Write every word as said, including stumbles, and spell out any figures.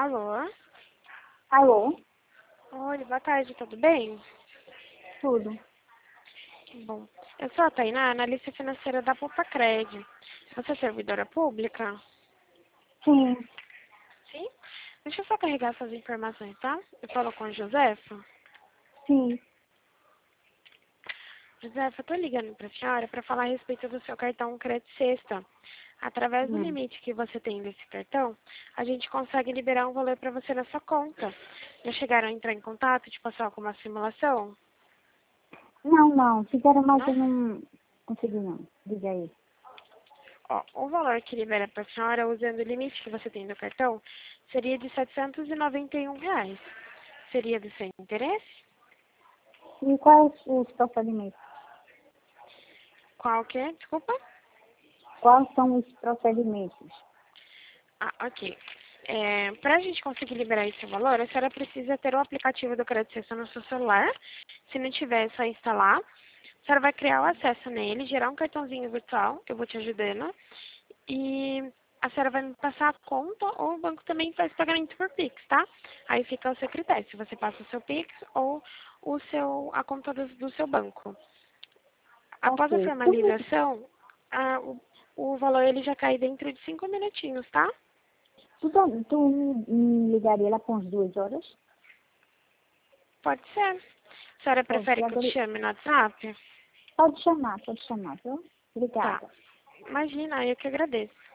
Alô? Alô? Oi, boa tarde, tudo bem? Tudo. Bom, eu sou a Tainá, analista financeira da Poupa-Cred. Você é servidora pública? Sim, Sim? Deixa eu só carregar suas informações, tá? Eu falo com a Josefa. sim. Josefa, eu tô ligando pra senhora para falar a respeito do seu cartão Crédito Sexta. Através do Hum. limite que você tem desse cartão, a gente consegue liberar um valor para você na sua conta. Já chegaram a entrar em contato, te passar alguma simulação? Não, não. Fizeram mais Não? eu não consegui não. Diga aí. Ó, o valor que libera para a senhora, usando o limite que você tem do cartão, seria de setecentos e noventa e um reais. Seria do seu interesse? E quais os procedimentos? Qual que é? Desculpa? Quais são os procedimentos? Ah, ok. É, para a gente conseguir liberar esse valor, a senhora precisa ter o aplicativo do Crédito Sexta no seu celular. Se não tiver, é só instalar. A senhora vai criar o acesso nele, gerar um cartãozinho virtual, eu vou te ajudando. E a senhora vai me passar a conta ou o banco também faz pagamento por Pix, tá? Aí fica ao seu critério, se você passa o seu Pix ou o seu, a conta do, do seu banco. Após a Ok. Tu, me- formalização, a- o, o valor ele já cai dentro de cinco minutinhos, tá? tu, tu, tu me ligaria lá com as duas horas? Pode ser. A senhora Pode prefere ser. que eu te Agora, chame no WhatsApp? pode chamar, pode chamar, viu? Tá. Obrigada. Imagina, eu que agradeço.